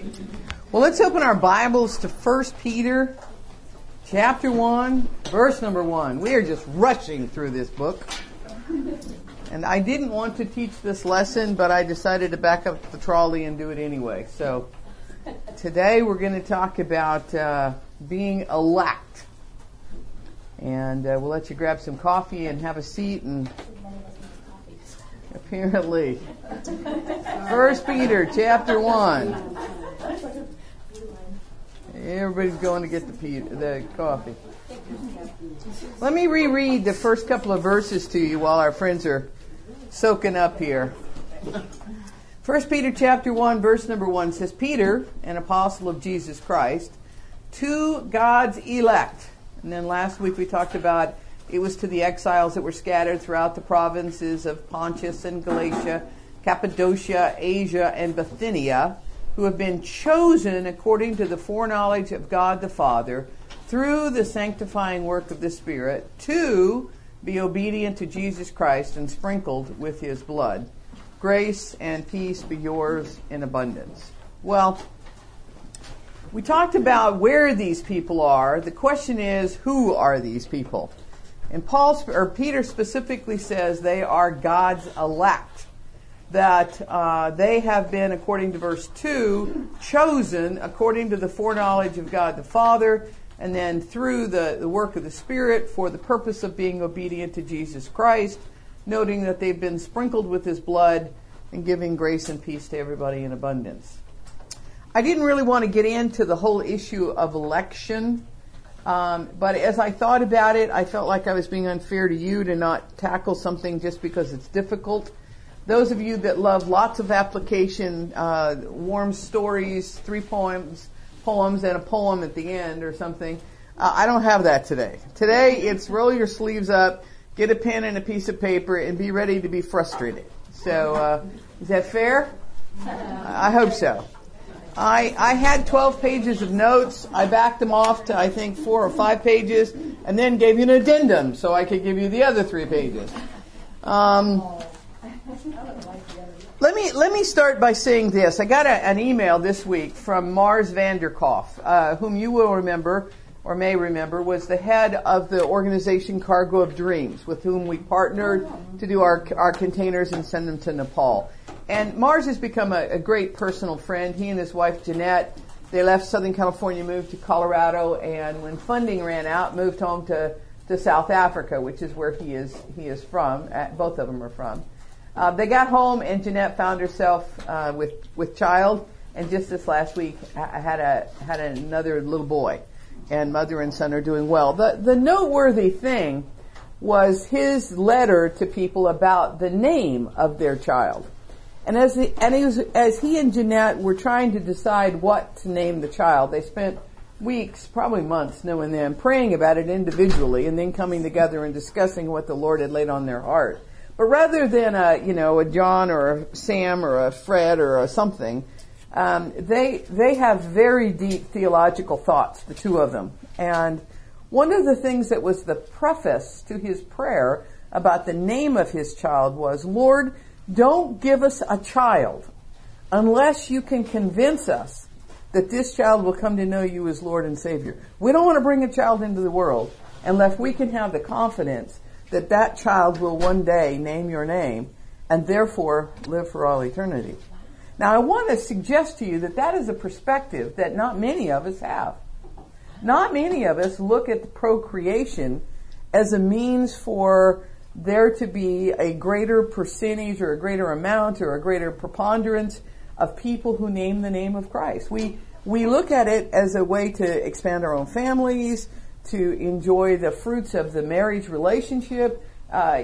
Well, let's open our Bibles to 1 Peter chapter 1, verse number 1. We are just rushing through this book. And I didn't want to teach this lesson, but I decided to back up the trolley and do it anyway. So today we're going to talk about being elect. And we'll let you grab some coffee and have a seat. And apparently, 1 Peter chapter 1. Everybody's going to get the coffee. Let me reread the first couple of verses to you while our friends are soaking up here. 1 Peter chapter 1, verse number 1 says, Peter, an apostle of Jesus Christ, to God's elect. And then last week we talked about it was to the exiles that were scattered throughout the provinces of Pontus and Galatia, Cappadocia, Asia, and Bithynia, who have been chosen according to the foreknowledge of God the Father through the sanctifying work of the Spirit to be obedient to Jesus Christ and sprinkled with His blood. Grace and peace be yours in abundance. Well, we talked about where these people are. The question is, who are these people? And Peter specifically says they are God's elect. That they have been, according to verse 2, chosen according to the foreknowledge of God the Father, and then through the work of the Spirit for the purpose of being obedient to Jesus Christ, noting that they've been sprinkled with His blood and giving grace and peace to everybody in abundance. I didn't really want to get into the whole issue of election, but as I thought about it, I felt like I was being unfair to you to not tackle something just because it's difficult. Those of you that love lots of application, warm stories, 3 poems and a poem at the end or something, I don't have that today. Today it's roll your sleeves up, get a pen and a piece of paper, and be ready to be frustrated. So is that fair? I hope so. I had 12 pages of notes. I backed them off to, I think, 4 or 5 pages, and then gave you an addendum so I could give you the other 3 pages. Let me start by saying this. I got an email this week from Mars Vanderkoff, whom you will remember or may remember was the head of the organization Cargo of Dreams, with whom we partnered to do our containers and send them to Nepal. And Mars has become a great personal friend. He and his wife Jeanette, they left Southern California, moved to Colorado, and when funding ran out, moved home to South Africa, which is where he is from. Both of them are from. They got home, and Jeanette found herself with child, and just this last week had another little boy, and mother and son are doing well. The noteworthy thing was his letter to people about the name of their child, and as he and Jeanette were trying to decide what to name the child, they spent weeks, probably months, knowing them, praying about it individually, and then coming together and discussing what the Lord had laid on their heart. But rather than a John or a Sam or a Fred or a something, they have very deep theological thoughts, the two of them. And one of the things that was the preface to his prayer about the name of his child was, Lord, don't give us a child unless you can convince us that this child will come to know you as Lord and Savior. We don't want to bring a child into the world unless we can have the confidence that child will one day name your name and therefore live for all eternity. Now, I want to suggest to you that is a perspective that not many of us have. Not many of us look at the procreation as a means for there to be a greater percentage or a greater amount or a greater preponderance of people who name the name of Christ. We look at it as a way to expand our own families, to enjoy the fruits of the marriage relationship. A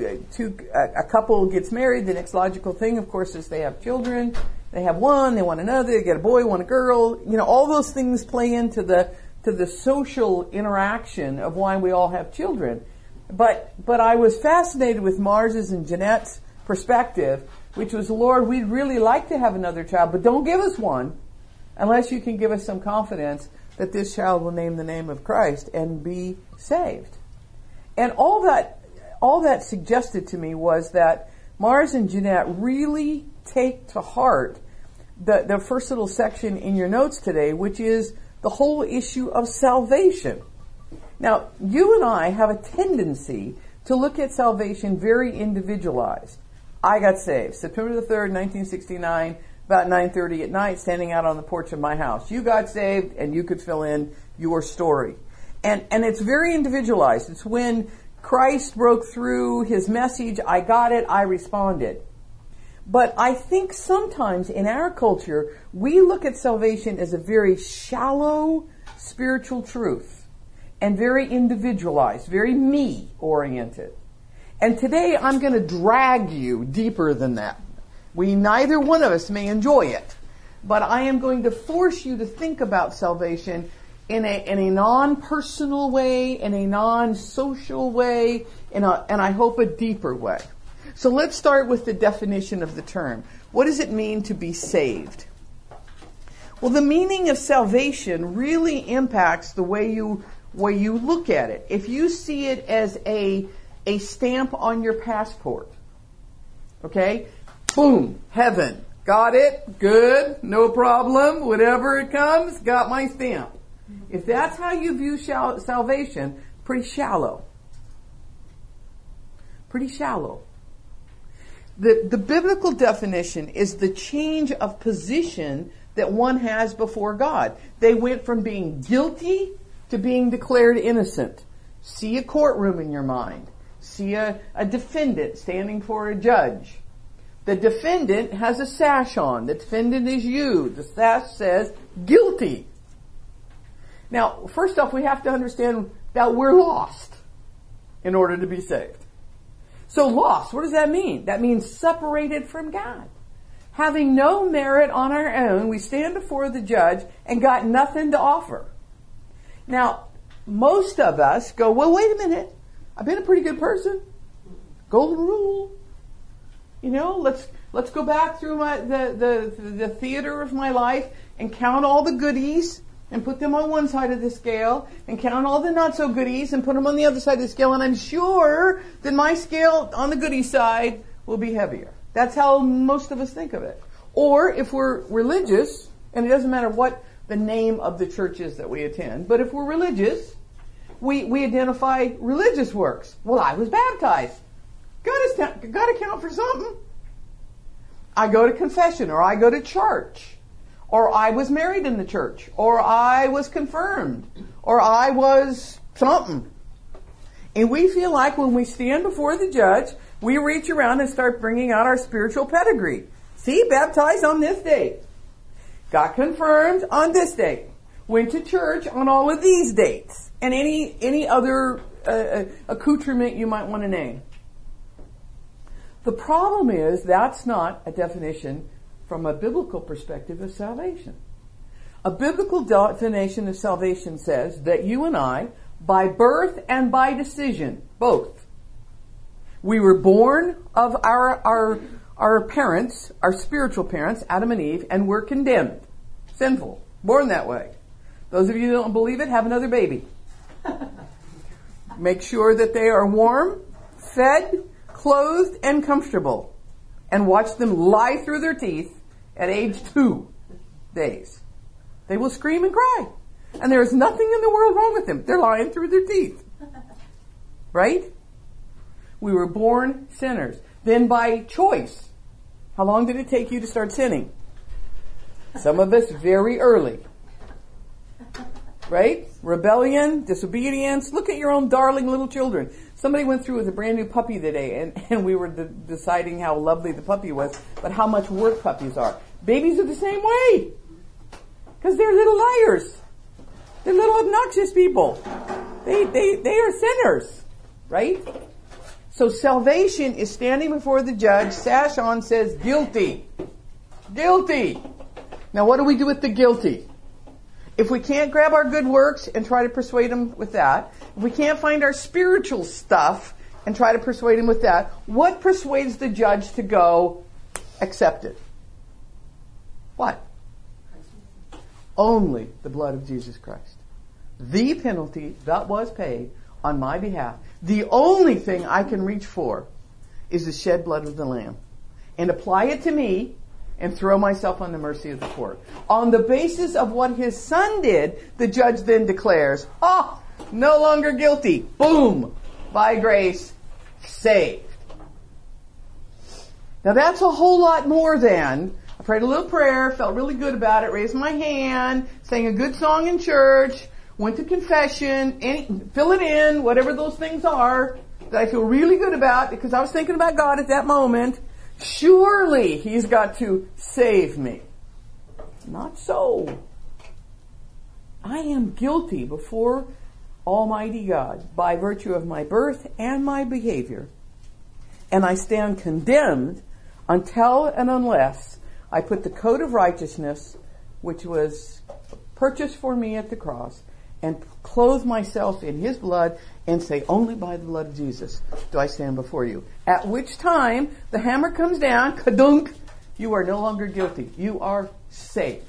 couple gets married, the next logical thing, of course, is they have children. They have one, they want another, they get a boy, want a girl. All those things play into the social interaction of why we all have children. But I was fascinated with Mars's and Jeanette's perspective, which was, Lord, we'd really like to have another child, but don't give us one unless you can give us some confidence that this child will name the name of Christ and be saved. And all that suggested to me was that Mars and Jeanette really take to heart the first little section in your notes today, which is the whole issue of salvation. Now, you and I have a tendency to look at salvation very individualized. I got saved September the 3rd, 1969, about 9:30 at night, standing out on the porch of my house. You got saved, and you could fill in your story. And it's very individualized. It's when Christ broke through his message, I got it, I responded. But I think sometimes in our culture, we look at salvation as a very shallow spiritual truth and very individualized, very me-oriented. And today I'm going to drag you deeper than that. Neither one of us may enjoy it, but I am going to force you to think about salvation in a non-personal way, in a non-social way, and I hope a deeper way. So let's start with the definition of the term. What does it mean to be saved? Well, the meaning of salvation really impacts the way you look at it. If you see it as a stamp on your passport, okay? Boom, heaven. Got it, good, no problem, whatever it comes, got my stamp. If that's how you view salvation, pretty shallow. Pretty shallow. The biblical definition is the change of position that one has before God. They went from being guilty to being declared innocent. See a courtroom in your mind. See a defendant standing for a judge. The defendant has a sash on. The defendant is you. The sash says guilty. Now, first off, we have to understand that we're lost in order to be saved. So lost, what does that mean? That means separated from God. Having no merit on our own, we stand before the judge and got nothing to offer. Now, most of us go, well, wait a minute. I've been a pretty good person. Golden rule. You know, let's go back through the theater of my life and count all the goodies and put them on one side of the scale and count all the not so goodies and put them on the other side of the scale, and I'm sure that my scale on the goodie side will be heavier. That's how most of us think of it. Or if we're religious, and it doesn't matter what the name of the church is that we attend, but if we're religious, we identify religious works. Well, I was baptized. Got to count for something. I go to confession, or I go to church. Or I was married in the church, or I was confirmed, or I was something. And we feel like when we stand before the judge, we reach around and start bringing out our spiritual pedigree. See, baptized on this date. Got confirmed on this date. Went to church on all of these dates. And any other accoutrement you might want to name. The problem is that's not a definition from a biblical perspective of salvation. A biblical definition of salvation says that you and I, by birth and by decision, both, we were born of our parents, our spiritual parents, Adam and Eve, and we're condemned, sinful, born that way. Those of you who don't believe it, have another baby. Make sure that they are warm, fed, clothed, and comfortable. And watch them lie through their teeth at age 2 days. They will scream and cry. And there is nothing in the world wrong with them. They're lying through their teeth. Right? We were born sinners. Then by choice. How long did it take you to start sinning? Some of us very early. Right? Rebellion, disobedience. Look at your own darling little children. Somebody went through with a brand new puppy today, and we were deciding how lovely the puppy was, but how much work puppies are. Babies are the same way. Because they're little liars. They're little obnoxious people. They are sinners. Right? So salvation is standing before the judge, sash on, says guilty. Guilty. Now what do we do with the guilty? If we can't grab our good works and try to persuade them with that, if we can't find our spiritual stuff and try to persuade him with that, what persuades the judge to go accept it? What? Only the blood of Jesus Christ. The penalty that was paid on my behalf. The only thing I can reach for is the shed blood of the Lamb. And apply it to me and throw myself on the mercy of the court. On the basis of what his son did, the judge then declares, no longer guilty. Boom! By grace, saved. Now that's a whole lot more than, I prayed a little prayer, felt really good about it, raised my hand, sang a good song in church, went to confession, fill it in, whatever those things are that I feel really good about because I was thinking about God at that moment. Surely He's got to save me. Not so. I am guilty before Almighty God by virtue of my birth and my behavior. And I stand condemned until and unless I put the coat of righteousness, which was purchased for me at the cross, and clothe myself in His blood and say, only by the blood of Jesus do I stand before you. At which time, the hammer comes down, kadunk, you are no longer guilty. You are saved.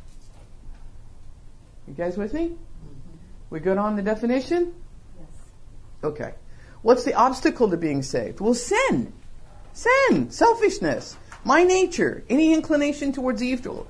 You guys with me? We good on the definition? Yes. Okay. What's the obstacle to being saved? Well, sin. Sin. Selfishness. My nature. Any inclination towards evil.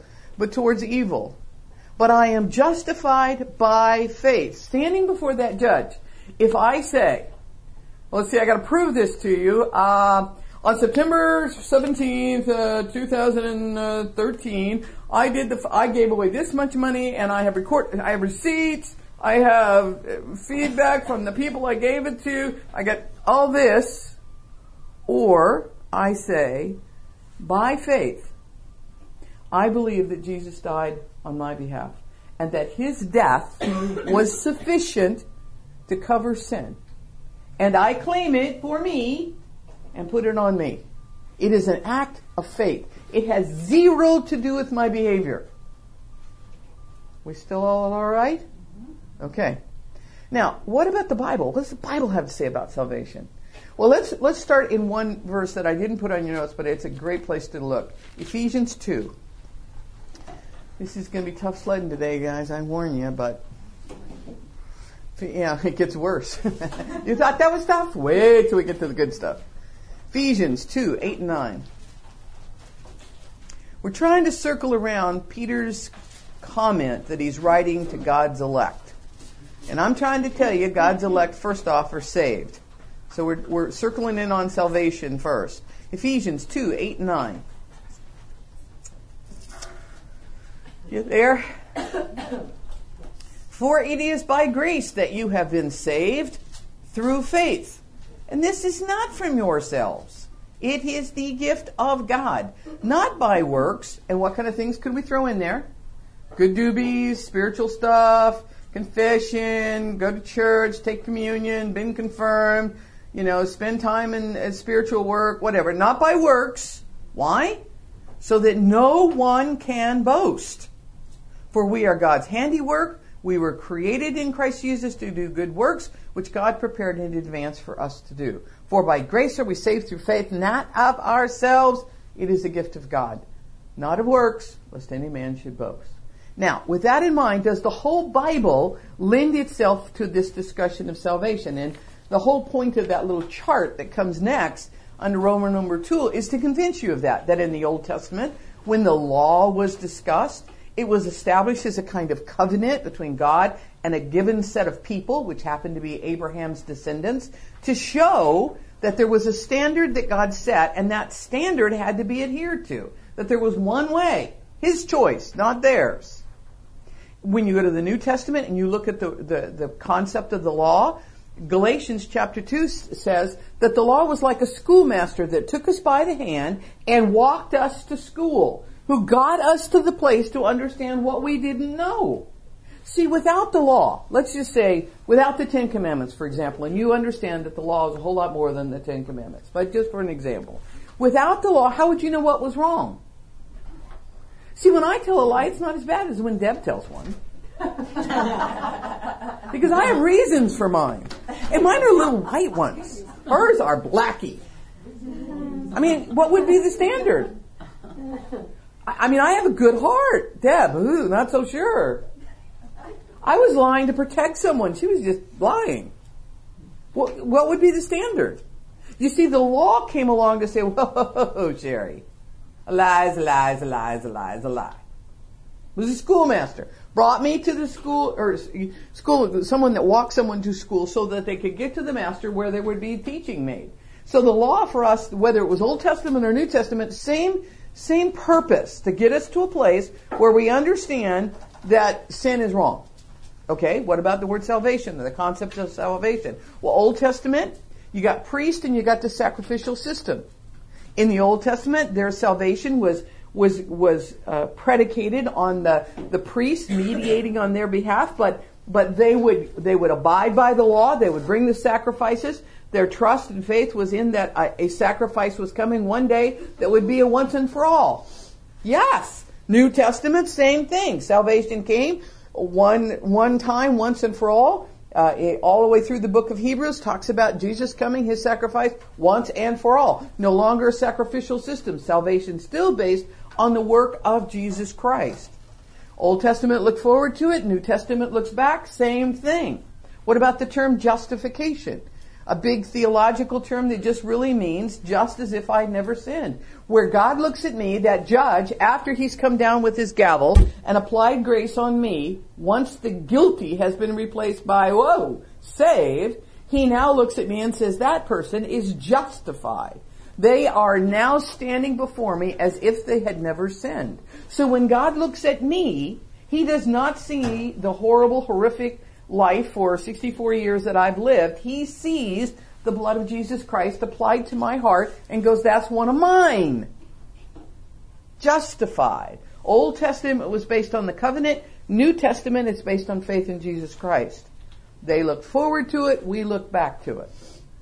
But I am justified by faith. Standing before that judge. If I say, let's see, I got to prove this to you. On September 17th, 2013, I gave away this much money, and I have receipts. I have feedback from the people I gave it to. I got all this. Or I say, by faith, I believe that Jesus died on my behalf and that His death was sufficient to cover sin. And I claim it for me and put it on me. It is an act of faith. It has zero to do with my behavior. We still all right? Okay. Now, what about the Bible? What does the Bible have to say about salvation? Well, let's start in one verse that I didn't put on your notes, but it's a great place to look. Ephesians 2. This is going to be tough sledding today, guys. I warn you, but yeah, it gets worse. You thought that was tough? Wait till we get to the good stuff. Ephesians 2, 8 and 9. We're trying to circle around Peter's comment that he's writing to God's elect. And I'm trying to tell you, God's elect, first off, are saved. So we're circling in on salvation first. Ephesians 2, 8 and 9. You there? For it is by grace that you have been saved through faith. And this is not from yourselves. It is the gift of God, not by works. And what kind of things could we throw in there? Good doobies, spiritual stuff, confession, go to church, take communion, been confirmed, spend time in spiritual work, whatever. Not by works. Why? So that no one can boast. For we are God's handiwork. We were created in Christ Jesus to do good works, which God prepared in advance for us to do. For by grace are we saved through faith, not of ourselves. It is a gift of God, not of works, lest any man should boast. Now, with that in mind, does the whole Bible lend itself to this discussion of salvation? And the whole point of that little chart that comes next under Roman number 2 is to convince you of that in the Old Testament, when the law was discussed, it was established as a kind of covenant between God and a given set of people, which happened to be Abraham's descendants, to show that there was a standard that God set, and that standard had to be adhered to. That there was one way, His choice, not theirs. When you go to the New Testament and you look at the concept of the law, Galatians chapter 2 says that the law was like a schoolmaster that took us by the hand and walked us to school, who got us to the place to understand what we didn't know. See, without the law, let's just say, without the Ten Commandments, for example, and you understand that the law is a whole lot more than the Ten Commandments, but just for an example. Without the law, how would you know what was wrong? See, when I tell a lie, it's not as bad as when Deb tells one. Because I have reasons for mine. And mine are little white ones. Hers are blacky. I mean, what would be the standard? I mean, I have a good heart. Deb, not so sure. I was lying to protect someone. She was just lying. What would be the standard? You see, the law came along to say, whoa, Sherry, A lie is a lie is a lie is a lie is a lie. It was a schoolmaster. Brought me to the school, someone that walked someone to school so that they could get to the master where there would be teaching made. So the law for us, whether it was Old Testament or New Testament, same purpose, to get us to a place where we understand that sin is wrong. Okay, what about the word salvation, the concept of salvation? Well, Old Testament, you got priest and you got the sacrificial system. In the Old Testament, their salvation was predicated on the priest mediating on their behalf, but they would abide by the law. They would bring the sacrifices. Their trust and faith was in that a sacrifice was coming one day that would be a once and for all. Yes, New Testament, same thing. Salvation came one time, once and for all. All the way through the book of Hebrews talks about Jesus coming, his sacrifice once and for all. No longer a sacrificial system. Salvation still based on the work of Jesus Christ. Old Testament looked forward to it. New Testament looks back. Same thing. What about the term justification? A big theological term that just really means just as if I'd never sinned. Where God looks at me, that judge, after he's come down with his gavel and applied grace on me, once the guilty has been replaced by, saved, he now looks at me and says that person is justified. They are now standing before me as if they had never sinned. So when God looks at me, he does not see the horrible, horrific life for 64 years that I've lived. He sees the blood of Jesus Christ applied to my heart and goes, that's one of mine. Justified. Old Testament was based on the covenant. New Testament is based on faith in Jesus Christ. They look forward to it. We look back to it.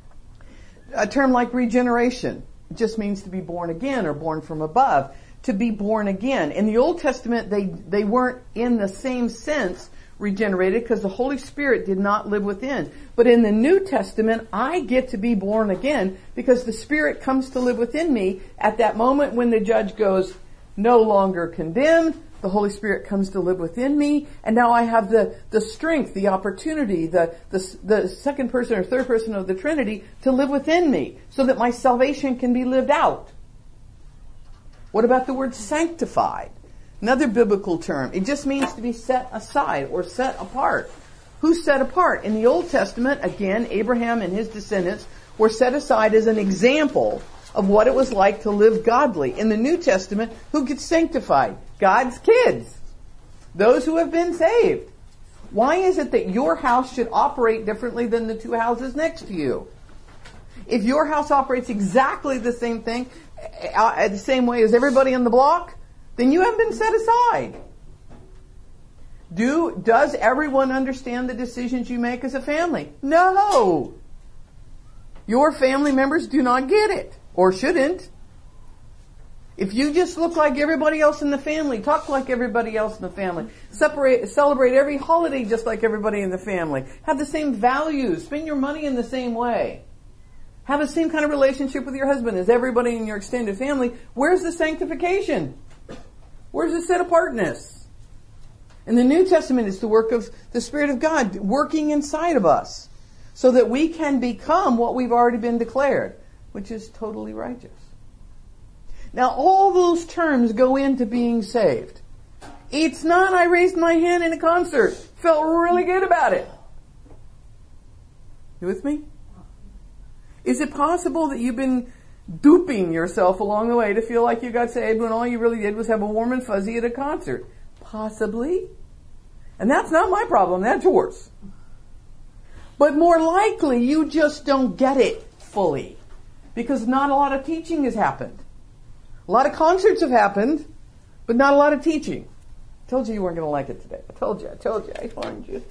A term like regeneration just means to be born again or born from above. To be born again. In the Old Testament, they weren't in the same sense regenerated because the Holy Spirit did not live within. But in the New Testament, I get to be born again because the Spirit comes to live within me at that moment when the judge goes, no longer condemned. The Holy Spirit comes to live within me, and now I have the strength, the opportunity, the second person or third person of the Trinity to live within me so that my salvation can be lived out. What about the word sanctified? Another biblical term. It just means to be set aside or set apart. Who's set apart? In the Old Testament, again, Abraham and his descendants were set aside as an example of what it was like to live godly. In the New Testament, who gets sanctified? God's kids. Those who have been saved. Why is it that your house should operate differently than the two houses next to you? If your house operates exactly the same thing, the same way as everybody on the block, then you haven't been set aside. Does everyone understand the decisions you make as a family? No. Your family members do not get it, or shouldn't. If you just look like everybody else in the family, talk like everybody else in the family, celebrate every holiday just like everybody in the family, have the same values, spend your money in the same way, have the same kind of relationship with your husband as everybody in your extended family, where's the sanctification? Where's the set apartness? In the New Testament, it's the work of the Spirit of God working inside of us so that we can become what we've already been declared, which is totally righteous. Now, all those terms go into being saved. It's not I raised my hand in a concert, felt really good about it. You with me? Is it possible that you've been duping yourself along the way to feel like you got saved when all you really did was have a warm and fuzzy at a concert? Possibly. And that's not my problem, that's yours. But more likely, you just don't get it fully. Because not a lot of teaching has happened. A lot of concerts have happened, but not a lot of teaching. I told you weren't going to like it today. I told you, I warned you.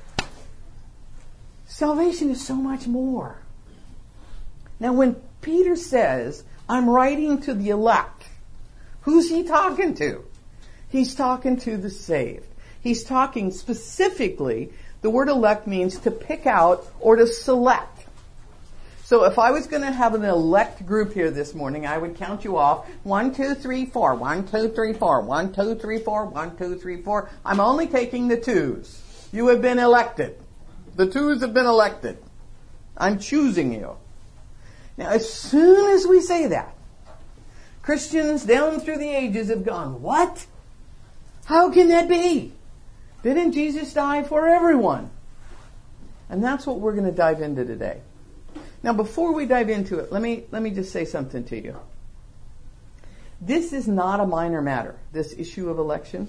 Salvation is so much more. Now when Peter says, I'm writing to the elect, who's he talking to? He's talking to the saved. He's talking specifically, the word elect means to pick out or to select. So if I was going to have an elect group here this morning, I would count you off. 1, 2, 3, 4. 1, 2, 3, 4. 1, 2, 3, 4. 1, 2, 3, 4. I'm only taking the twos. You have been elected. The twos have been elected. I'm choosing you. Now, as soon as we say that, Christians down through the ages have gone, what? How can that be? Didn't Jesus die for everyone? And that's what we're going to dive into today. Now, before we dive into it, let me just say something to you. This is not a minor matter, this issue of election.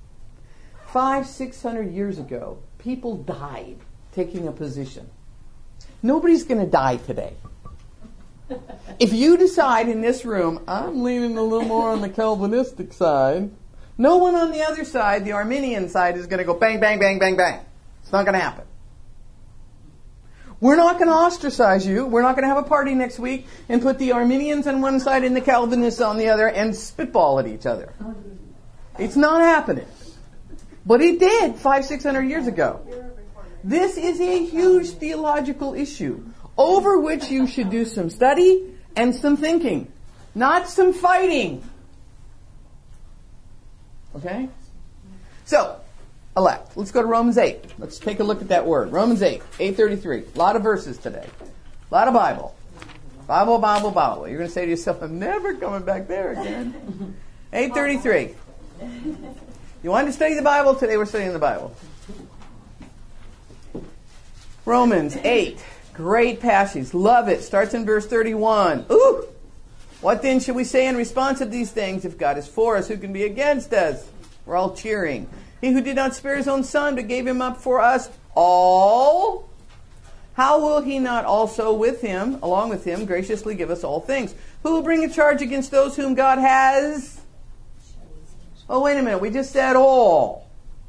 500-600 years ago, people died taking a position. Nobody's going to die today. If you decide in this room, I'm leaning a little more on the Calvinistic side, no one on the other side, the Arminian side, is going to go bang, bang, bang, bang, bang. It's not going to happen. We're not going to ostracize you. We're not going to have a party next week and put the Arminians on one side and the Calvinists on the other and spitball at each other. It's not happening. But it did 500-600 years ago. This is a huge theological issue over which you should do some study and some thinking, not some fighting. Okay? So, elect. Let's go to Romans 8. Let's take a look at that word. Romans 8, 8:33. A lot of verses today. A lot of Bible. Bible, Bible, Bible. You're going to say to yourself, I'm never coming back there again. 8:33. You wanted to study the Bible? Today we're studying the Bible. Romans 8. Great passage. Love it. Starts in verse 31. Ooh! What then should we say in response to these things? If God is for us, who can be against us? We're all cheering. He who did not spare his own son, but gave him up for us all, how will he not also along with him, graciously give us all things? Who will bring a charge against those whom God has? Oh, wait a minute. We just said all.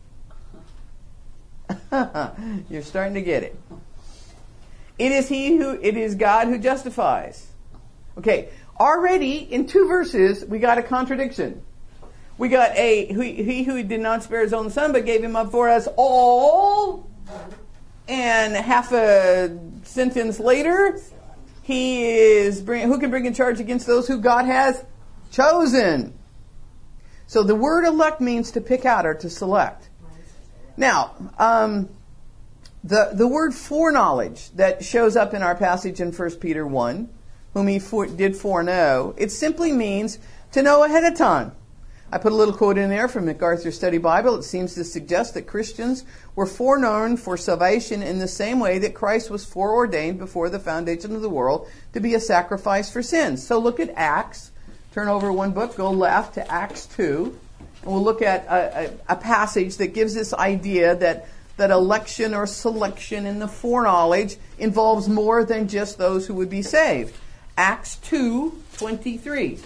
You're starting to get it. It is God who justifies. Okay. Already in 2 verses, we got a contradiction. We got he who did not spare his own son, but gave him up for us all. And half a sentence later, who can bring a charge against those who God has chosen? So the word elect means to pick out or to select. Now, the word foreknowledge that shows up in our passage in 1 Peter 1, whom he did foreknow, it simply means to know ahead of time. I put a little quote in there from MacArthur's Study Bible. It seems to suggest that Christians were foreknown for salvation in the same way that Christ was foreordained before the foundation of the world to be a sacrifice for sins. So look at Acts. Turn over one book, go left to Acts 2, and we'll look at a passage that gives this idea that election or selection in the foreknowledge involves more than just those who would be saved. Acts 2:23.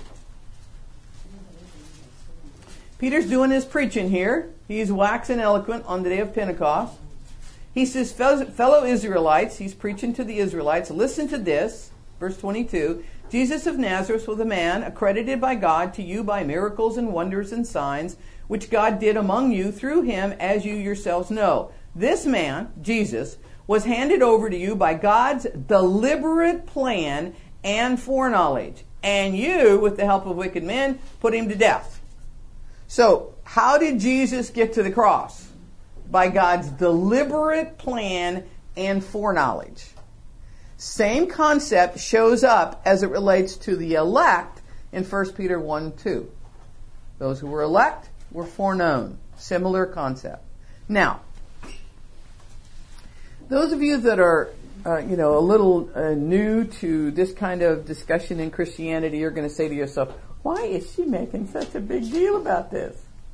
Peter's doing his preaching here. He's waxing eloquent on the day of Pentecost. He says, fellow Israelites, he's preaching to the Israelites, listen to this, verse 22, Jesus of Nazareth was a man accredited by God to you by miracles and wonders and signs, which God did among you through him, as you yourselves know. This man, Jesus, was handed over to you by God's deliberate plan and foreknowledge. And you, with the help of wicked men, put him to death. So, how did Jesus get to the cross? By God's deliberate plan and foreknowledge. Same concept shows up as it relates to the elect in 1 Peter 1:2. Those who were elect were foreknown. Similar concept. Now, those of you that are a little new to this kind of discussion in Christianity, you're going to say to yourself, why is she making such a big deal about this?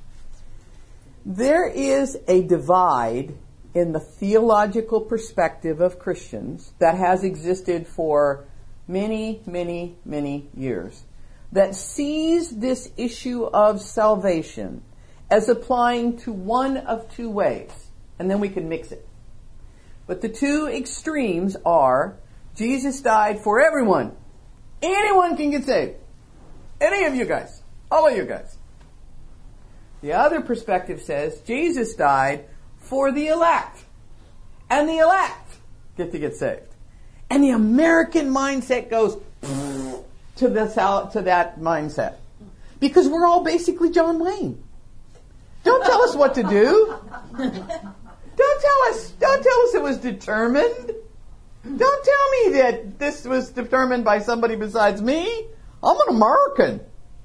There is a divide in the theological perspective of Christians that has existed for many, many, many years that sees this issue of salvation as applying to one of two ways, and then we can mix it. But the two extremes are Jesus died for everyone. Anyone can get saved. Any of you guys. All of you guys. The other perspective says Jesus died for the elect. And the elect get saved. And the American mindset goes to that mindset. Because we're all basically John Wayne. Don't tell us what to do. Don't tell us it was determined. Don't tell me that this was determined by somebody besides me. I'm an American.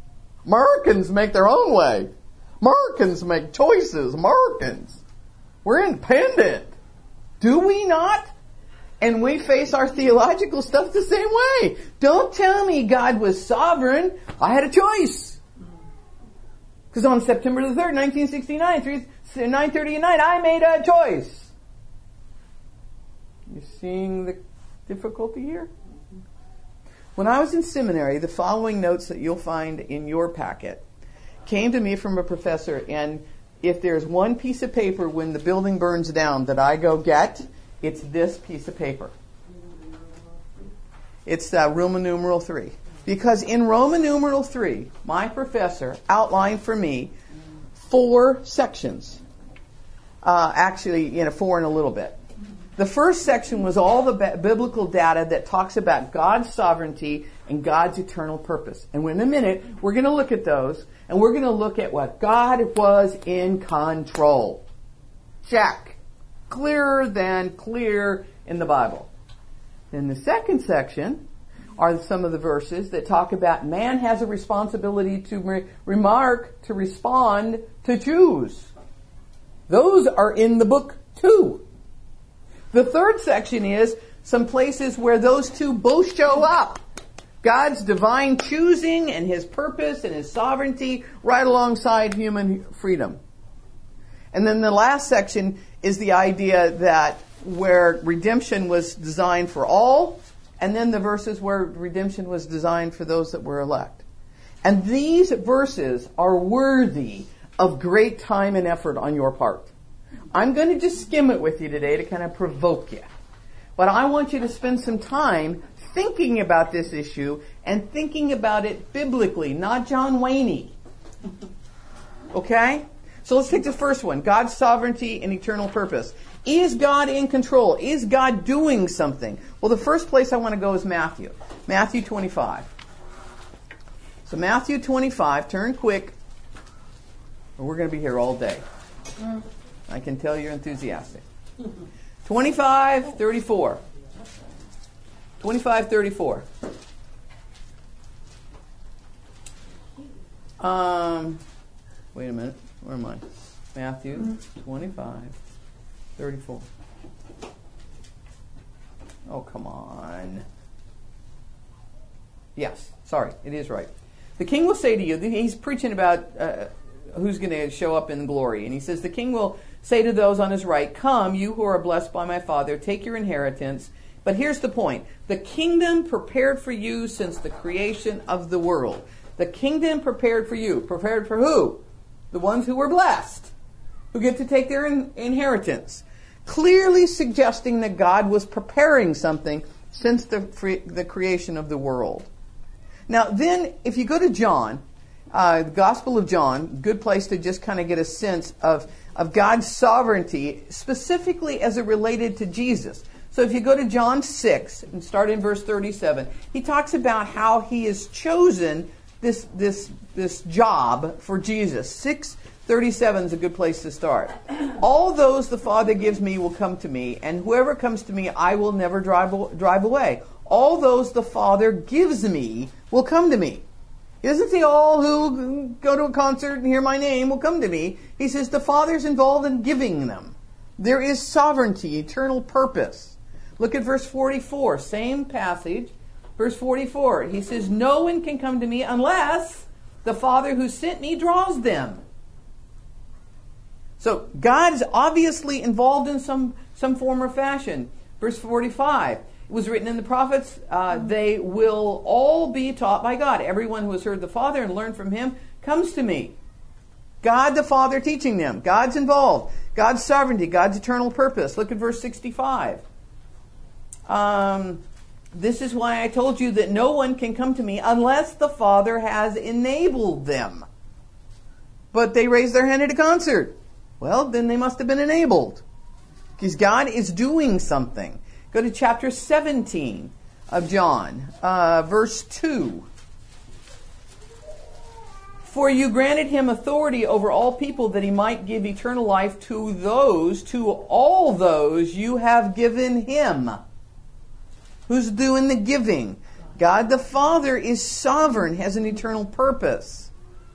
Americans make their own way. Americans make choices. Americans. We're independent. Do we not? And we face our theological stuff the same way. Don't tell me God was sovereign. I had a choice. Because on September the 3rd, 1969, 9:30 at night, I made a choice. You seeing the difficulty here? When I was in seminary, the following notes that you'll find in your packet came to me from a professor, and if there's one piece of paper when the building burns down that I go get, it's this piece of paper. It's Roman numeral 3. Because in Roman numeral 3, my professor outlined for me 4 sections. Actually, 4 and a little bit. The first section was all the biblical data that talks about God's sovereignty and God's eternal purpose. And in a minute, we're going to look at those, and we're going to look at what God was in control. Check. Clearer than clear in the Bible. Then the second section are some of the verses that talk about man has a responsibility to respond, to choose. Those are in the book too. The third section is some places where those two both show up. God's divine choosing and His purpose and His sovereignty right alongside human freedom. And then the last section is the idea that where redemption was designed for all, and then the verses where redemption was designed for those that were elect. And these verses are worthy of great time and effort on your part. I'm going to just skim it with you today to kind of provoke you. But I want you to spend some time thinking about this issue and thinking about it biblically, not John Wayne-y. Okay? So let's take the first one. God's sovereignty and eternal purpose. Is God in control? Is God doing something? Well, the first place I want to go is Matthew. Matthew 25. So Matthew 25, turn quick, or we're going to be here all day. I can tell you're enthusiastic. 25:34. 25:34. Wait a minute. Where am I? Matthew 25:34. Oh, come on. Yes, sorry, it is right. The king will say to you, he's preaching about who's going to show up in glory. And he says, the king will say to those on his right, come, you who are blessed by my Father, take your inheritance. But here's the point. The kingdom prepared for you since the creation of the world. The kingdom prepared for you. Prepared for who? The ones who were blessed, who get to take their inheritance. Clearly suggesting that God was preparing something since the creation of the world. Now then, if you go to John, the Gospel of John, good place to just kind of get a sense of God's sovereignty, specifically as it related to Jesus. So if you go to John 6 and start in verse 37, he talks about how he has chosen this job for Jesus. 6:37 is a good place to start. All those the Father gives me will come to me, and whoever comes to me I will never drive away. All those the Father gives me will come to me. He doesn't say all who go to a concert and hear my name will come to me. He says the Father's involved in giving them. There is sovereignty, eternal purpose. Look at verse 44, same passage. Verse 44, he says, no one can come to me unless the Father who sent me draws them. So God's obviously involved in some form or fashion. Verse 45, it was written in the prophets, they will all be taught by God. Everyone who has heard the Father and learned from Him comes to me. God the Father teaching them. God's involved. God's sovereignty. God's eternal purpose. Look at verse 65. This is why I told you that no one can come to me unless the Father has enabled them. But they raised their hand at a concert. Well, then they must have been enabled. Because God is doing something. Go to chapter 17 of John, verse 2. For you granted him authority over all people that he might give eternal life to all those you have given him. Who's doing the giving? God the Father is sovereign, has an eternal purpose.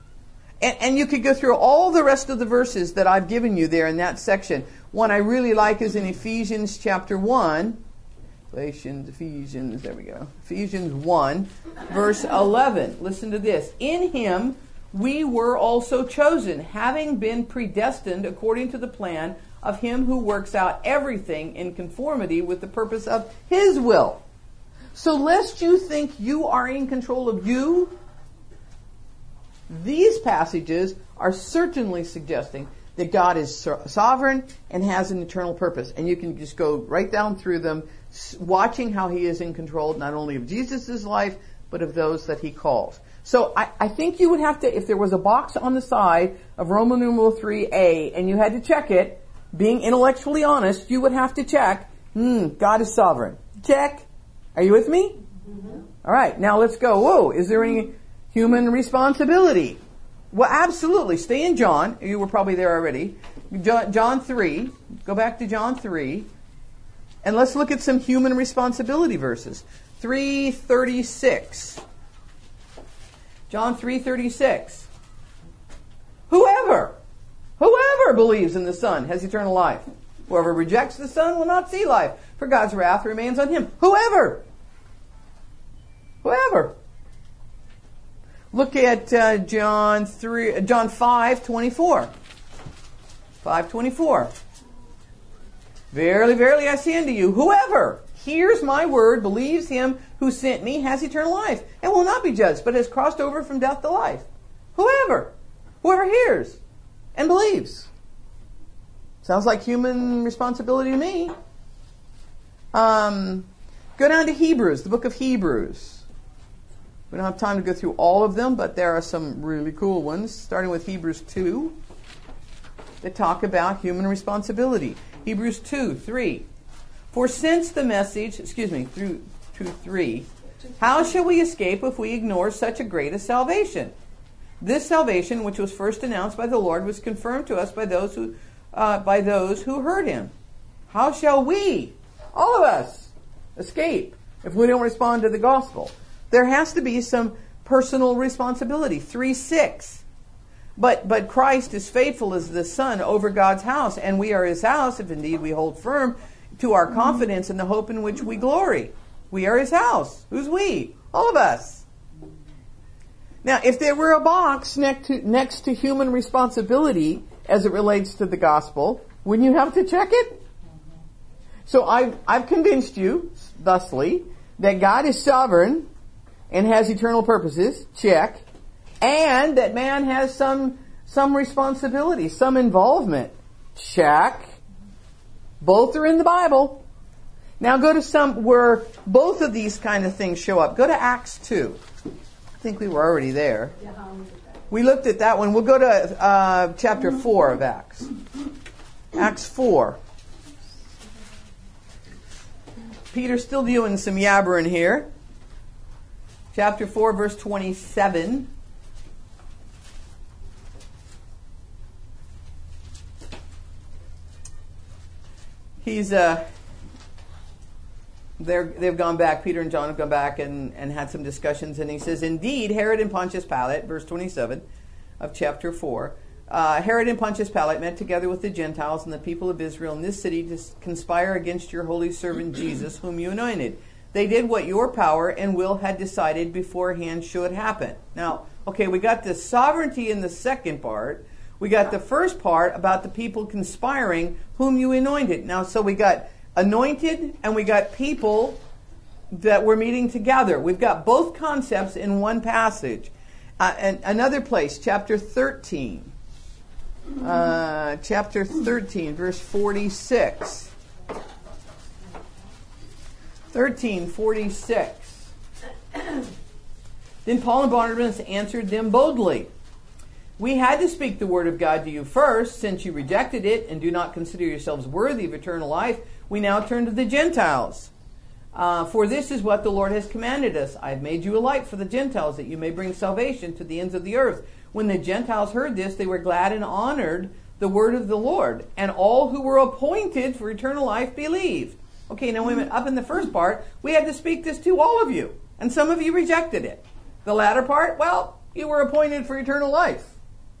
And you could go through all the rest of the verses that I've given you there in that section. One I really like is in Ephesians chapter 1. Ephesians, there we go. Ephesians 1, verse 11. Listen to this. In him we were also chosen, having been predestined according to the plan of him who works out everything in conformity with the purpose of his will. So lest you think you are in control of you, these passages are certainly suggesting that God is sovereign and has an eternal purpose. And you can just go right down through them, watching how he is in control not only of Jesus' life, but of those that he calls. So I think you would have to, if there was a box on the side of Roman numeral 3a, and you had to check it, being intellectually honest, you would have to check, God is sovereign. Check. Are you with me? Mm-hmm. All right, now let's go. Whoa, is there any human responsibility? Well, absolutely. Stay in John. You were probably there already. John 3. Go back to John 3. And let's look at some human responsibility verses. 3:36. John 3:36. Whoever believes in the Son has eternal life. Whoever rejects the Son will not see life, for God's wrath remains on him. Whoever. Look at John 5:24. 5:24. Verily, verily, I say unto you, whoever hears my word, believes him who sent me, has eternal life, and will not be judged, but has crossed over from death to life. Whoever hears and believes. Sounds like human responsibility to me. Go down to Hebrews, the book of Hebrews. We don't have time to go through all of them, but there are some really cool ones, starting with Hebrews 2, that talk about human responsibility. Hebrews 2:3. For since the message, through 2:3, how shall we escape if we ignore such a great a salvation? This salvation, which was first announced by the Lord, was confirmed to us by those who heard him. How shall we, all of us, escape if we don't respond to the gospel? There has to be some personal responsibility. 3:6. But Christ is faithful as the Son over God's house, and we are his house if indeed we hold firm to our confidence in the hope in which we glory. We are his house. Who's we? All of us. Now, if there were a box next to human responsibility as it relates to the gospel, wouldn't you have to check it? So I've convinced you, thusly, that God is sovereign and has eternal purposes. Check. And that man has some responsibility, some involvement. Check. Both are in the Bible. Now go to some where both of these kind of things show up. Go to Acts 2. I think we were already there. We looked at that one. We'll go to chapter 4 of Acts. Acts 4. Peter's still doing some yabbering here. Chapter 4, verse 27. They've gone back, Peter and John have gone back and had some discussions, and he says, indeed, Herod and Pontius Pilate, verse 27 of chapter 4, Herod and Pontius Pilate met together with the Gentiles and the people of Israel in this city to conspire against your holy servant Jesus, whom you anointed. They did what your power and will had decided beforehand should happen. Now, okay, we got the sovereignty in the second part. We got the first part about the people conspiring whom you anointed. Now, so we got anointed and we got people that were meeting together. We've got both concepts in one passage. And another place, chapter 13. Chapter 13, verse 46. 13:46. Then Paul and Barnabas answered them boldly. We had to speak the word of God to you first, since you rejected it and do not consider yourselves worthy of eternal life. We now turn to the Gentiles. For this is what the Lord has commanded us. I have made you a light for the Gentiles, that you may bring salvation to the ends of the earth. When the Gentiles heard this, they were glad and honored the word of the Lord. And all who were appointed for eternal life believed. Okay, now wait a minute. Up in the first part, we had to speak this to all of you. And some of you rejected it. The latter part, well, you were appointed for eternal life.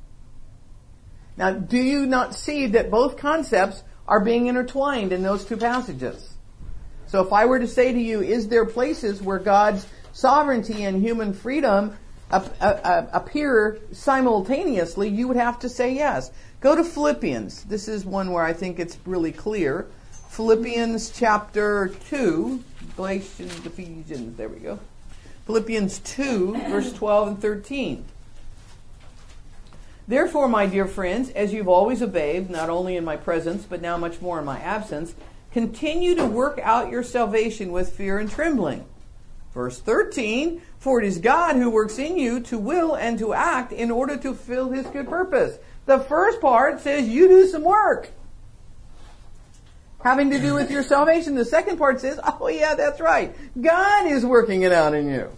Now, do you not see that both concepts are being intertwined in those two passages? So if I were to say to you, is there places where God's sovereignty and human freedom appear simultaneously, you would have to say yes. Go to Philippians. This is one where I think it's really clear. Philippians chapter 2, Galatians, Ephesians, there we go. Philippians 2, verse 12 and 13. Therefore, my dear friends, as you've always obeyed, not only in my presence, but now much more in my absence, continue to work out your salvation with fear and trembling. Verse 13, for it is God who works in you to will and to act in order to fulfill his good purpose. The first part says you do some work having to do with your salvation. The second part says, oh yeah, that's right. God is working it out in you.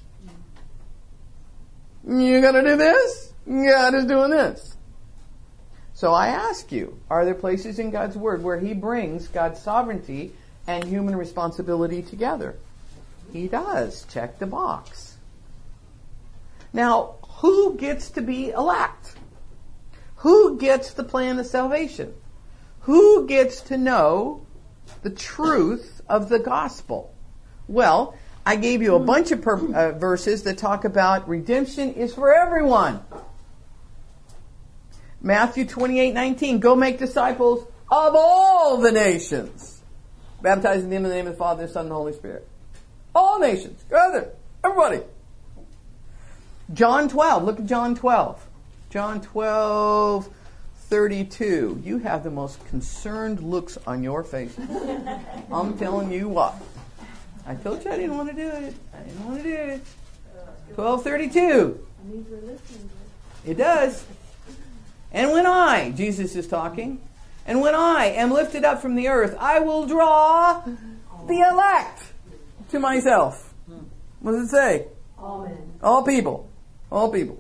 You're going to do this? God is doing this. So I ask you, are there places in God's Word where he brings God's sovereignty and human responsibility together? He does. Check the box. Now, who gets to be elect? Who gets the plan of salvation? Who gets to know the truth of the gospel? Well, I gave you a bunch of verses that talk about redemption is for everyone. Matthew 28:19, go make disciples of all the nations, baptizing them in the name of the Father, the Son, and the Holy Spirit. All nations. Go there. Everybody. John 12. Look at John 12. John 12:32. You have the most concerned looks on your face. I'm telling you what. I told you I didn't want to do it. 12:32. It does. And when I, Jesus is talking, and when I am lifted up from the earth, I will draw the elect to myself. What does it say? Amen. All people. All people.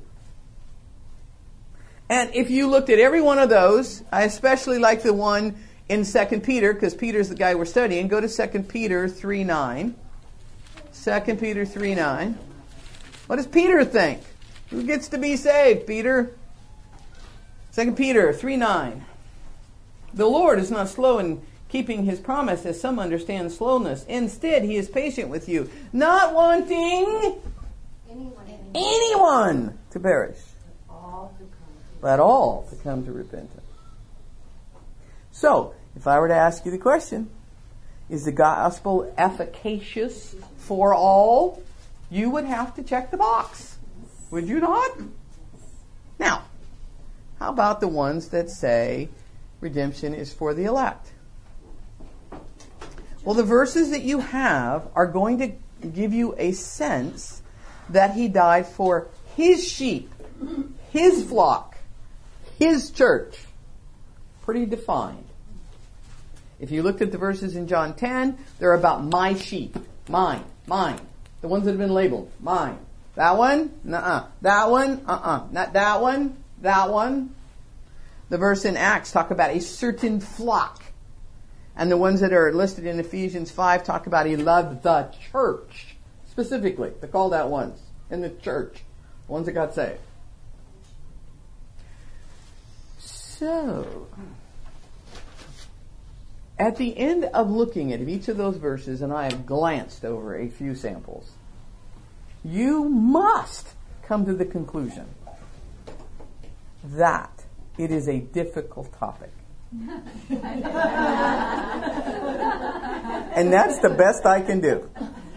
And if you looked at every one of those, I especially like the one in 2 Peter, because Peter's the guy we're studying. Go to 2 Peter 3:9. 2 Peter 3:9. What does Peter think? Who gets to be saved, Peter? 2 Peter 3:9. The Lord is not slow in keeping his promise, as some understand slowness. Instead, he is patient with you, not wanting anyone to perish, but all to come to repentance. So, if I were to ask you the question, is the gospel efficacious for all? You would have to check the box. Would you not? Now, how about the ones that say redemption is for the elect? Well, the verses that you have are going to give you a sense that he died for his sheep, his flock, his church. Pretty defined. If you looked at the verses in John 10, they're about my sheep. Mine. The ones that have been labeled. Mine. That one? Nuh-uh. That one? Uh-uh. Not that one. That one. The verse in Acts talk about a certain flock. And the ones that are listed in Ephesians 5 talk about he loved the church. Specifically. They're called out ones. In the church. The ones that got saved. So, at the end of looking at each of those verses, and I have glanced over a few samples, you must come to the conclusion that it is a difficult topic. And that's the best I can do.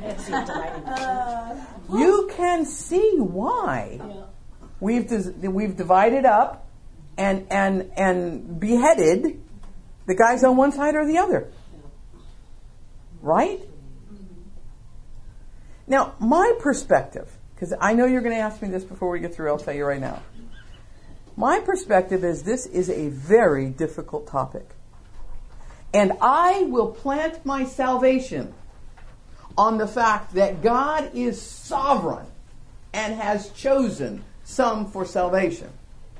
You can see why we've divided up and beheaded the guys on one side or the other. Right? Now, my perspective, because I know you're going to ask me this before we get through, I'll tell you right now. My perspective is this is a very difficult topic. And I will plant my salvation on the fact that God is sovereign and has chosen some for salvation.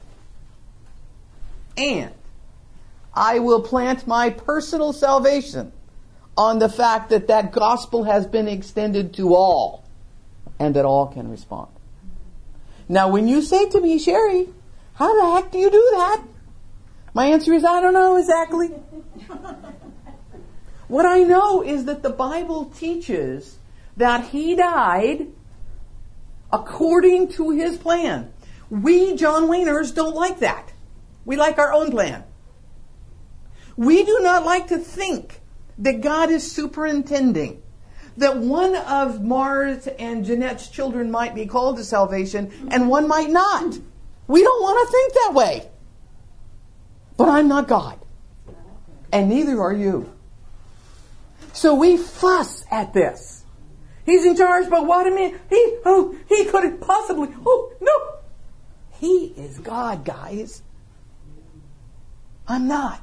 And I will plant my personal salvation on the fact that that gospel has been extended to all and that all can respond. Now, when you say to me, Sherry, how the heck do you do that? My answer is, I don't know exactly. What I know is that the Bible teaches that He died according to His plan. We, John Wayners, don't like that. We like our own plan. We do not like to think that God is superintending, that one of Mars and Jeanette's children might be called to salvation and one might not. We don't want to think that way. But I'm not God. And neither are you. So we fuss at this. He's in charge, but what do you mean? He couldn't possibly. Oh, no. He is God, guys. I'm not.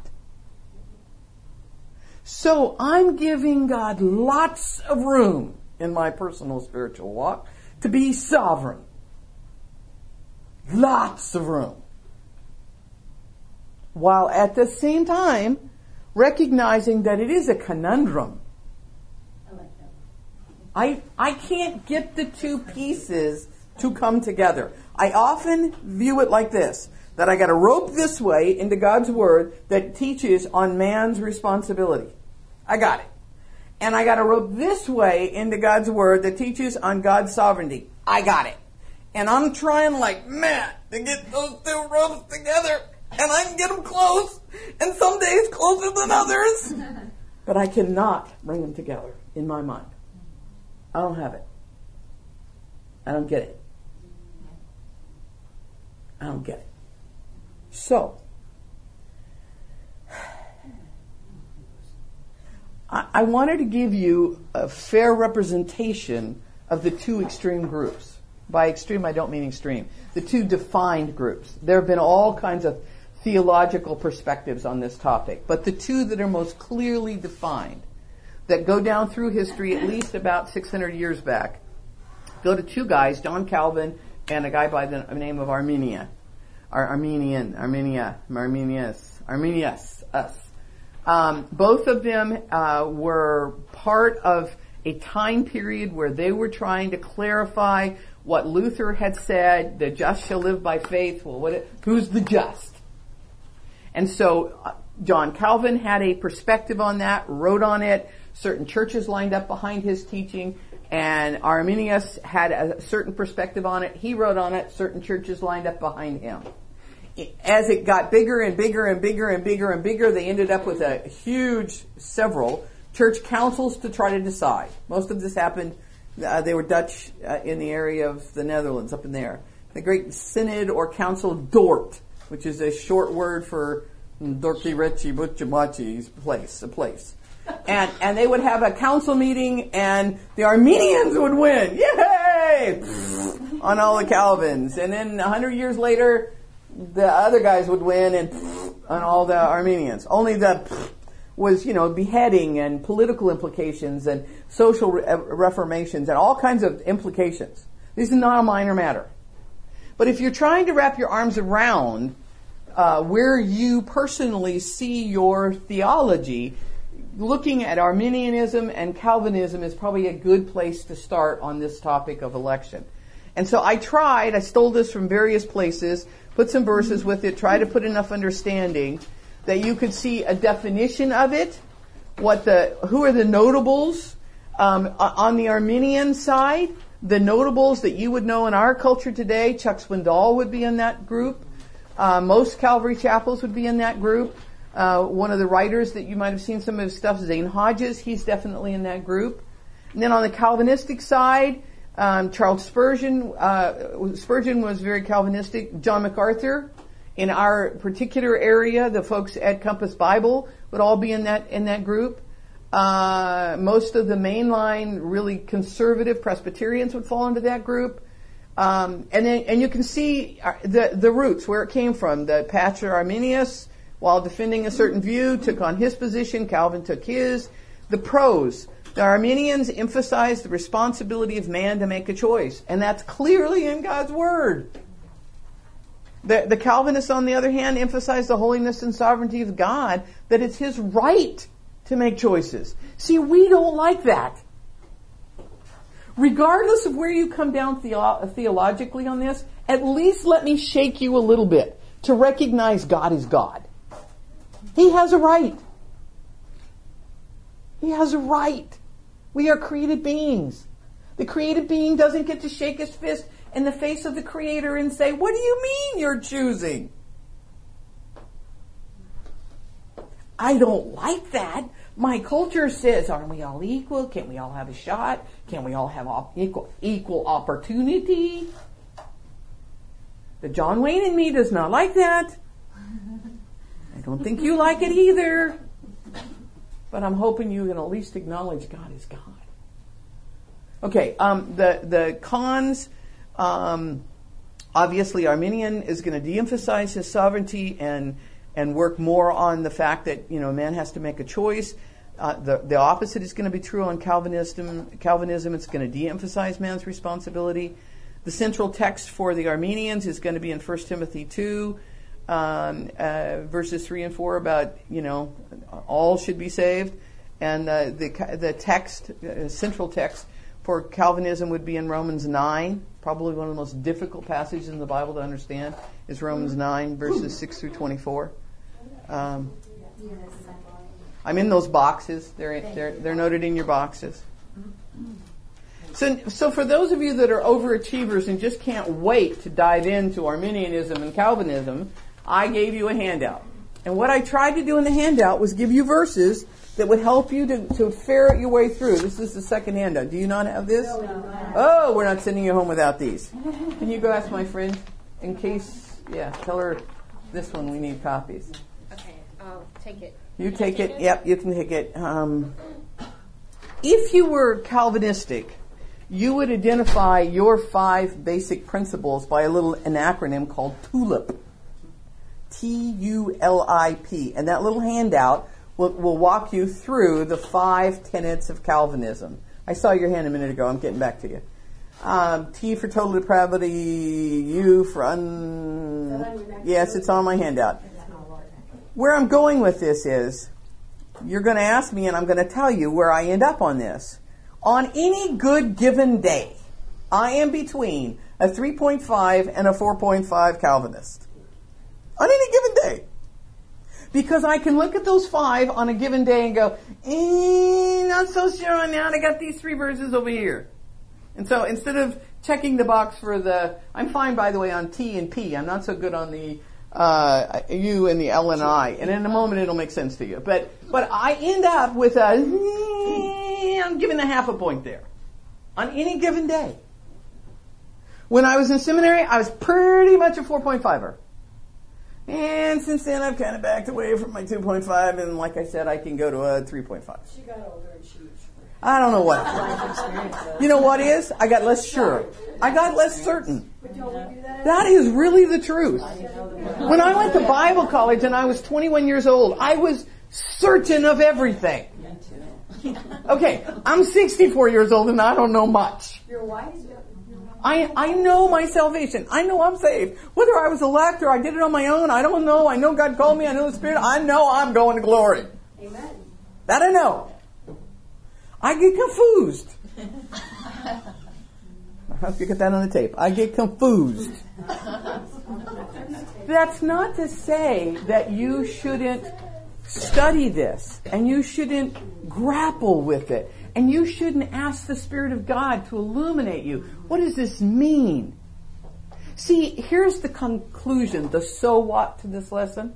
So I'm giving God lots of room in my personal spiritual walk to be sovereign. Lots of room. While at the same time recognizing that it is a conundrum. I can't get the two pieces to come together. I often view it like this, that I got a rope this way into God's Word that teaches on man's responsibility. I got it. And I got a rope this way into God's Word that teaches on God's sovereignty. I got it. And I'm trying like mad to get those two ropes together. And I can get them close. And some days closer than others. But I cannot bring them together in my mind. I don't have it. I don't get it. I don't get it. So, I wanted to give you a fair representation of the two extreme groups. By extreme, I don't mean extreme. The two defined groups. There have been all kinds of theological perspectives on this topic, but the two that are most clearly defined, that go down through history at least about 600 years back, go to two guys, John Calvin and a guy by the name of Arminius. Both of them were part of a time period where they were trying to clarify what Luther had said, the just shall live by faith. Well, who's the just? And so John Calvin had a perspective on that, wrote on it. Certain churches lined up behind his teaching, and Arminius had a certain perspective on it. He wrote on it. Certain churches lined up behind him. As it got bigger and bigger and bigger and bigger and bigger, they ended up with a huge, several church councils to try to decide. Most of this happened, they were Dutch in the area of the Netherlands, up in there. The Great Synod or Council of Dort, which is a short word for Dorky Retchi Butchamachi's place, a place. And they would have a council meeting and the Armenians would win. Yay! On all the Calvins. And then 100 years later, the other guys would win and on all the Armenians. Only the was, beheading and political implications and social reformations and all kinds of implications. This is not a minor matter. But if you're trying to wrap your arms around where you personally see your theology, looking at Arminianism and Calvinism is probably a good place to start on this topic of election. And so I stole this from various places, put some verses with it, try to put enough understanding that you could see a definition of it, who are the notables on the Arminian side, the notables that you would know in our culture today. Chuck Swindoll would be in that group. Most Calvary chapels would be in that group. One of the writers that you might have seen some of his stuff, Zane Hodges, he's definitely in that group. And then on the Calvinistic side, Charles Spurgeon. Spurgeon was very Calvinistic. John MacArthur. In our particular area, the folks at Compass Bible would all be in that group. Most of the mainline, really conservative Presbyterians would fall into that group. And you can see the roots, where it came from. The pastor Arminius, while defending a certain view, took on his position. Calvin took his. The pros. The Arminians emphasized the responsibility of man to make a choice. And that's clearly in God's Word. The Calvinists, on the other hand, emphasize the holiness and sovereignty of God, that it's His right to make choices. See, we don't like that. Regardless of where you come down theologically on this, at least let me shake you a little bit to recognize God is God. He has a right. He has a right. We are created beings. The created being doesn't get to shake his fist in the face of the Creator and say, what do you mean you're choosing? I don't like that. My culture says, aren't we all equal? Can't we all have a shot? Can't we all have equal opportunity? The John Wayne in me does not like that. I don't think you like it either. But I'm hoping you can at least acknowledge God is God. Okay, the cons, obviously Arminian is going to de-emphasize his sovereignty and work more on the fact that, man has to make a choice. The opposite is going to be true on Calvinism. It's going to de-emphasize man's responsibility. The central text for the Armenians is going to be in 1 Timothy 2, verses 3 and 4 about, all should be saved. And the text, central text for Calvinism would be in Romans 9. Probably one of the most difficult passages in the Bible to understand is Romans 9, verses 6 through 24. I'm in those boxes. They're noted in your boxes. So for those of you that are overachievers and just can't wait to dive into Arminianism and Calvinism, I gave you a handout. And what I tried to do in the handout was give you verses that would help you to ferret your way through. This is the second handout. Do you not have this? Oh, we're not sending you home without these. Can you go ask my friend in case, tell her this one we need copies. Okay, I'll take it. You take it. Yep, you can take it. If you were Calvinistic, you would identify your 5 basic principles by an acronym called TULIP. TULIP. And that little handout will walk you through the 5 tenets of Calvinism. I saw your hand a minute ago. I'm getting back to you. T for total depravity, U for Yes, it's on my handout. Where I'm going with this is, you're going to ask me and I'm going to tell you where I end up on this. On any good given day, I am between a 3.5 and a 4.5 Calvinist. On any given day. Because I can look at those 5 on a given day and go, not so sure on that. I got these 3 verses over here. And so instead of checking the box for I'm fine, by the way, on T and P. I'm not so good on the U and the L and I. And in a moment it'll make sense to you. But I end up with I'm giving a half a point there. On any given day. When I was in seminary, I was pretty much a 4.5er. And since then, I've kind of backed away from my 2.5, and like I said, I can go to a 3.5. She got older and she I don't know what. You know what is? I got less sure. I got less certain. That is really the truth. When I went to Bible college and I was 21 years old, I was certain of everything. Okay, I'm 64 years old and I don't know much. You're wise. I know my salvation. I know I'm saved. Whether I was elect or I did it on my own, I don't know. I know God called me. I know the Spirit. I know I'm going to glory. Amen. That I know. I get confused. I hope you get that on the tape. I get confused. That's not to say that you shouldn't study this and you shouldn't grapple with it. And you shouldn't ask the Spirit of God to illuminate you. What does this mean? See, here's the conclusion, the so what to this lesson.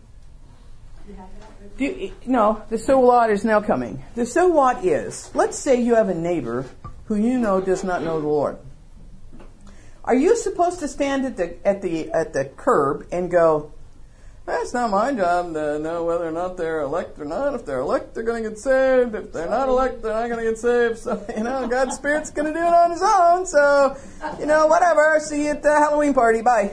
No, the so what is now coming. The so what is, let's say you have a neighbor who you know does not know the Lord. Are you supposed to stand at the curb and go, that's not my job to know whether or not they're elect or not. If they're elect, they're going to get saved. If they're not elect, they're not going to get saved. So, God's Spirit's going to do it on His own. So, whatever. See you at the Halloween party. Bye.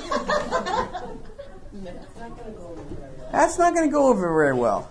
That's not going to go over very well.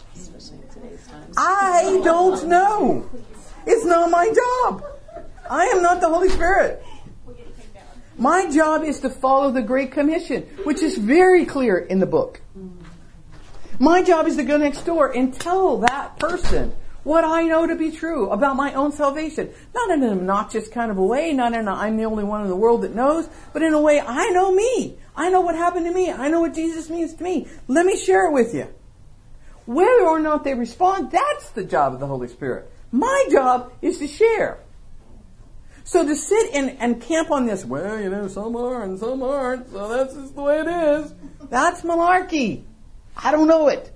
I don't know. It's not my job. I am not the Holy Spirit. My job is to follow the Great Commission, which is very clear in the book. My job is to go next door and tell that person what I know to be true about my own salvation. Not in an obnoxious kind of a way, not in a I'm the only one in the world that knows, but in a way I know me. I know what happened to me. I know what Jesus means to me. Let me share it with you. Whether or not they respond, that's the job of the Holy Spirit. My job is to share. So to sit and camp on this, well, some are and some aren't, so that's just the way it is. That's malarkey. I don't know it.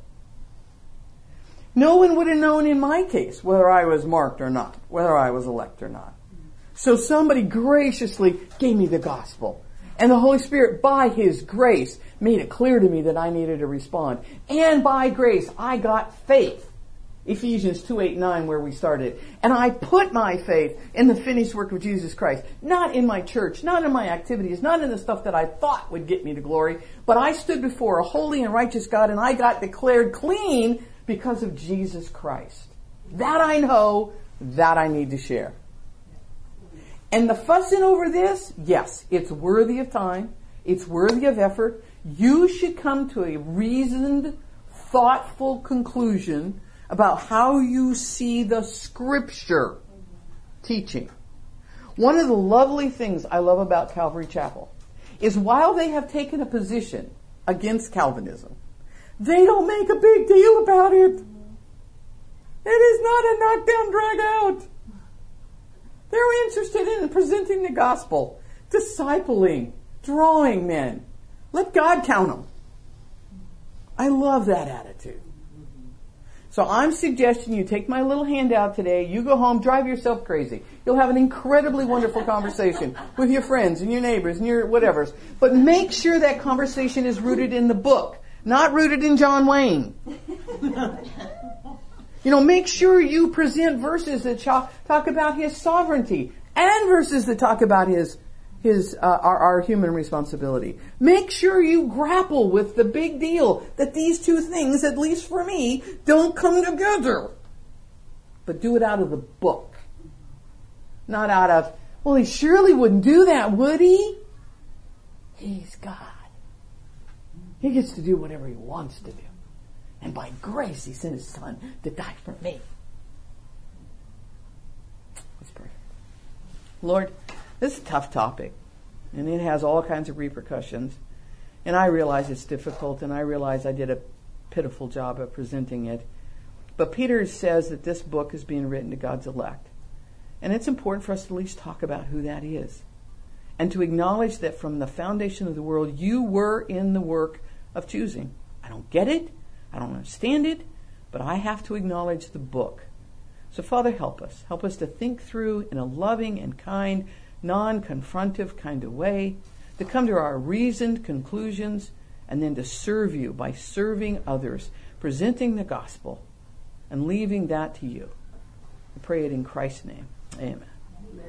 No one would have known in my case whether I was marked or not, whether I was elect or not. So somebody graciously gave me the gospel. And the Holy Spirit, by His grace, made it clear to me that I needed to respond. And by grace, I got faith. Ephesians 2:8-9, where we started. And I put my faith in the finished work of Jesus Christ. Not in my church, not in my activities, not in the stuff that I thought would get me to glory. But I stood before a holy and righteous God, and I got declared clean because of Jesus Christ. That I know, that I need to share. And the fussing over this, yes, it's worthy of time. It's worthy of effort. You should come to a reasoned, thoughtful conclusion about how you see the Scripture teaching. One of the lovely things I love about Calvary Chapel is while they have taken a position against Calvinism, they don't make a big deal about it. It is not a knockdown, drag out. They're interested in presenting the gospel, discipling, drawing men. Let God count them. I love that attitude. So I'm suggesting you take my little handout today, you go home, drive yourself crazy. You'll have an incredibly wonderful conversation with your friends and your neighbors and your whatevers. But make sure that conversation is rooted in the book, not rooted in John Wayne. Make sure you present verses that talk about His sovereignty and verses that talk about our human responsibility. Make sure you grapple with the big deal that these two things, at least for me, don't come together. But do it out of the book. Not out of, well, He surely wouldn't do that, would He? He's God. He gets to do whatever He wants to do. And by grace, He sent His Son to die for me. Let's pray. Lord, this is a tough topic. And it has all kinds of repercussions. And I realize it's difficult. And I realize I did a pitiful job of presenting it. But Peter says that this book is being written to God's elect. And it's important for us to at least talk about who that is. And to acknowledge that from the foundation of the world, you were in the work of choosing. I don't get it. I don't understand it, but I have to acknowledge the book. So Father, help us. Help us to think through in a loving and kind, non-confrontive kind of way, to come to our reasoned conclusions, and then to serve you by serving others, presenting the gospel, and leaving that to you. I pray it in Christ's name. Amen.